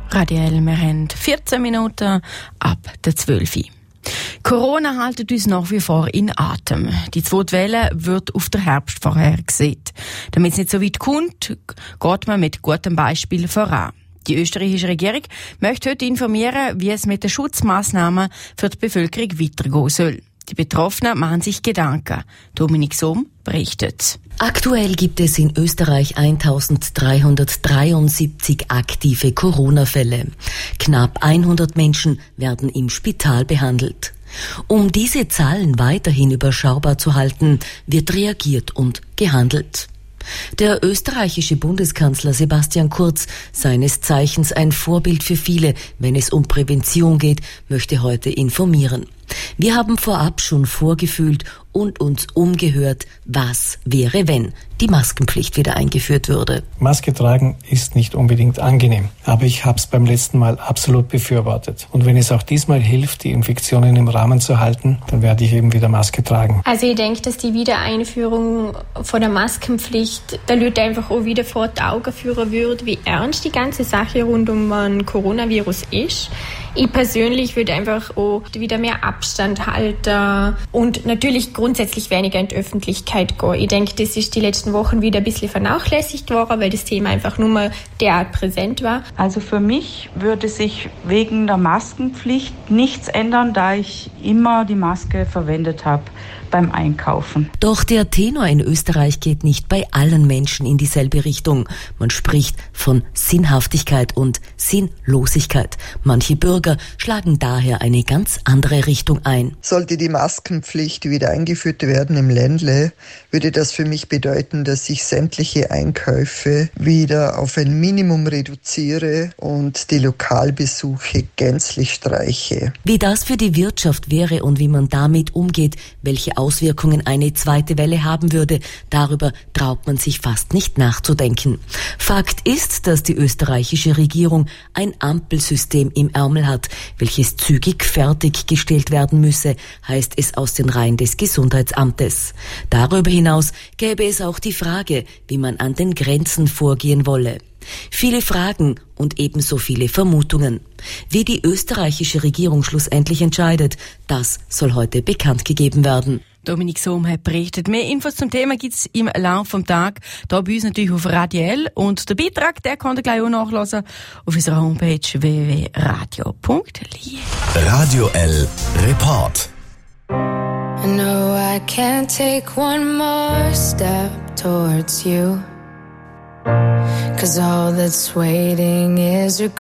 Radio L, wir haben 14 Minuten ab der 12 Uhr. Corona haltet uns nach wie vor in Atem. Die zweite Welle wird auf den Herbst vorhergesehen. Damit es nicht so weit kommt, geht man mit gutem Beispiel voran. Die österreichische Regierung möchte heute informieren, wie es mit den Schutzmaßnahmen für die Bevölkerung weitergehen soll. Die Betroffenen machen sich Gedanken. Dominik Sohm berichtet. Aktuell gibt es in Österreich 1373 aktive Corona-Fälle. Knapp 100 Menschen werden im Spital behandelt. Um diese Zahlen weiterhin überschaubar zu halten, wird reagiert und gehandelt. Der österreichische Bundeskanzler Sebastian Kurz, seines Zeichens ein Vorbild für viele, wenn es um Prävention geht, möchte heute informieren. Wir haben vorab schon vorgefühlt und uns umgehört, was wäre, wenn die Maskenpflicht wieder eingeführt würde. Maske tragen ist nicht unbedingt angenehm, aber ich habe es beim letzten Mal absolut befürwortet. Und wenn es auch diesmal hilft, die Infektionen im Rahmen zu halten, dann werde ich eben wieder Maske tragen. Also ich denke, dass die Wiedereinführung von der Maskenpflicht der Leute einfach auch wieder vor die Augen führen würde, wie ernst die ganze Sache rund um den Coronavirus ist. Ich persönlich würde einfach auch wieder mehr Abstand halten und natürlich grundsätzlich weniger in die Öffentlichkeit gehen. Ich denke, das ist die letzten Wochen wieder ein bisschen vernachlässigt worden, weil das Thema einfach nur mal derart präsent war. Also für mich würde sich wegen der Maskenpflicht nichts ändern, da ich immer die Maske verwendet habe beim Einkaufen. Doch der Tenor in Österreich geht nicht bei allen Menschen in dieselbe Richtung. Man spricht von Sinnhaftigkeit und Sinnlosigkeit. Manche Bürger schlagen daher eine ganz andere Richtung ein. Sollte die Maskenpflicht wieder eingeführt werden im Ländle, würde das für mich bedeuten, dass ich sämtliche Einkäufe wieder auf ein Minimum reduziere und die Lokalbesuche gänzlich streiche. Wie das für die Wirtschaft wäre und wie man damit umgeht, welche Auswirkungen eine zweite Welle haben würde, darüber traut man sich fast nicht nachzudenken. Fakt ist, dass die österreichische Regierung ein Ampelsystem im Ärmel hat, welches zügig fertiggestellt werden müsse, heißt es aus den Reihen des Gesundheitsamtes. Darüber hinaus gäbe es auch die Frage, wie man an den Grenzen vorgehen wolle. Viele Fragen und ebenso viele Vermutungen. Wie die österreichische Regierung schlussendlich entscheidet, das soll heute bekannt gegeben werden. Dominik Sohm hat berichtet. Mehr Infos zum Thema gibt's im Laufe vom Tag hier bei uns natürlich auf Radio L. Und der Beitrag, der könnt ihr gleich auch nachlesen auf unserer Homepage www.radio.li. Radio L Report. I know I can't take one more step towards you, 'cause all that's waiting is regret.